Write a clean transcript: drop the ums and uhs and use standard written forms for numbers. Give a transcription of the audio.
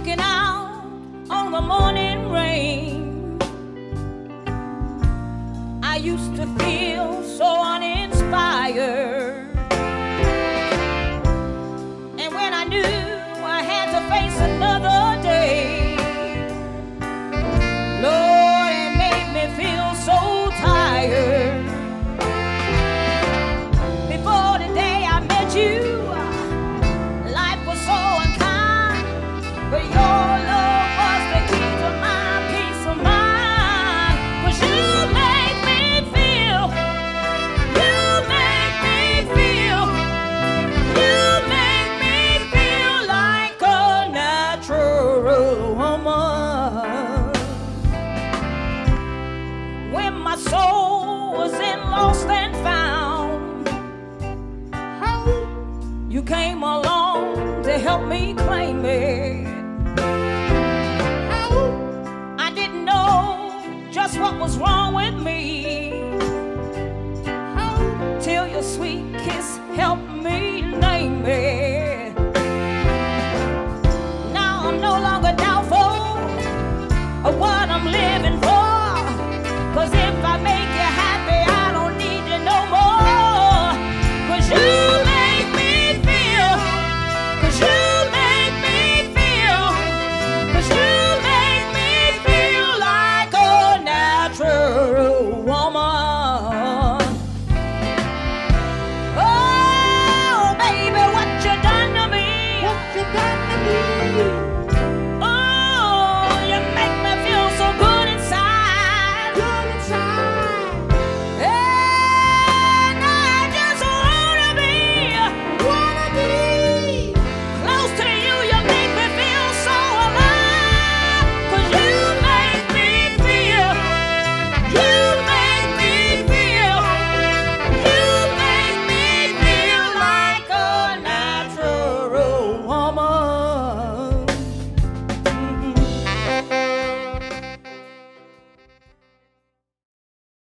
looking out on the morning rain. I used to feel so uninspired, and when I knew I had to face another day, Lord, it made me feel so tired. Before the day I met you, life was so unkind, but your love was the key to my peace of mind. 'Cause you make me feel, you make me feel, you make me feel like a natural woman. When my soul was in lost and found, you came along to help me claim it. I didn't know just what was wrong with me, till your sweet kiss helped me